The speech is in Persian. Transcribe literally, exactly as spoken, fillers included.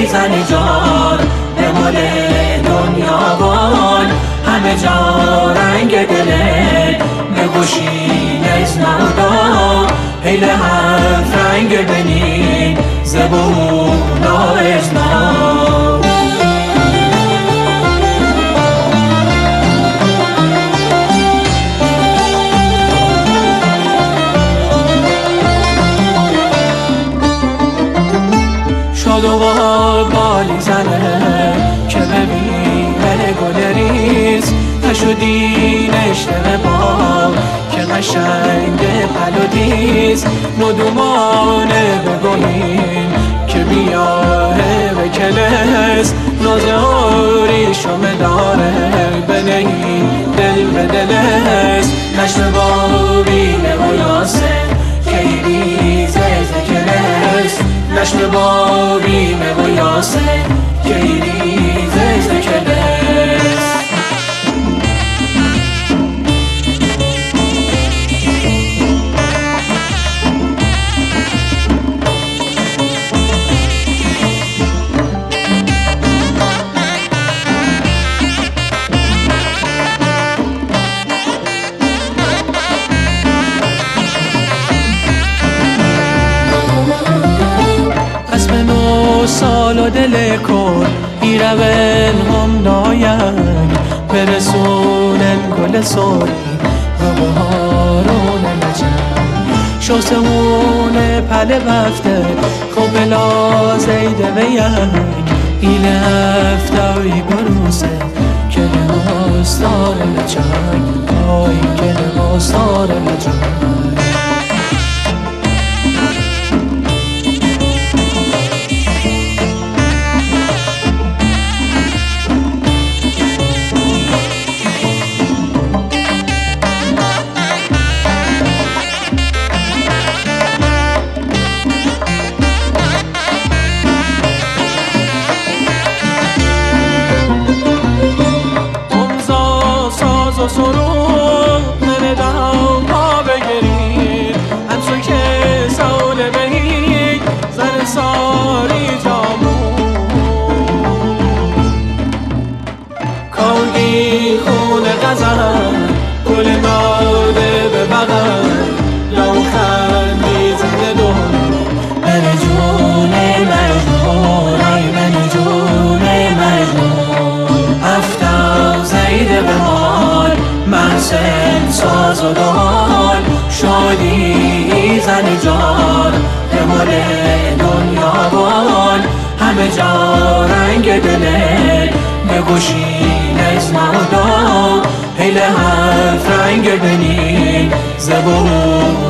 زنی جان به مال دنیا بان همه جا رنگ دله بگوشین از نودا هیل حرف رنگ بنین زبون از نو شاد و بالی زنه که ببینه گل ریز تشدی نشته با که قشنگ پلودیز ندومانه بگوین که بیاه به کلس نازاری شمه داره بنهی دل به دلس نشته با بینه و یاسه که ریزه زکلس نشته با بینه و یاسه که ریزه زکلس سال و دل کن ایرون هم ناین برسونن گل سوری و بهارون نجم شوسمون پل وفته خوب بلا زیده ویک ایل هفتوی بروسه که نماستار نجم آی که نماستار نجم سرود نمیدم پا بگیرید همسو که سوله بهید زن ساری جامون کانگی خون غزن گل ناده به بغل لو خندی زنده دون من جون مجنون ای من جون مجنون افتم زیده به حال محسن ساز و دال شادی زنی جان به مال دنیا بان همه جا رنگ دله بگوشین از نودا هیل حرف رنگ بنین زبون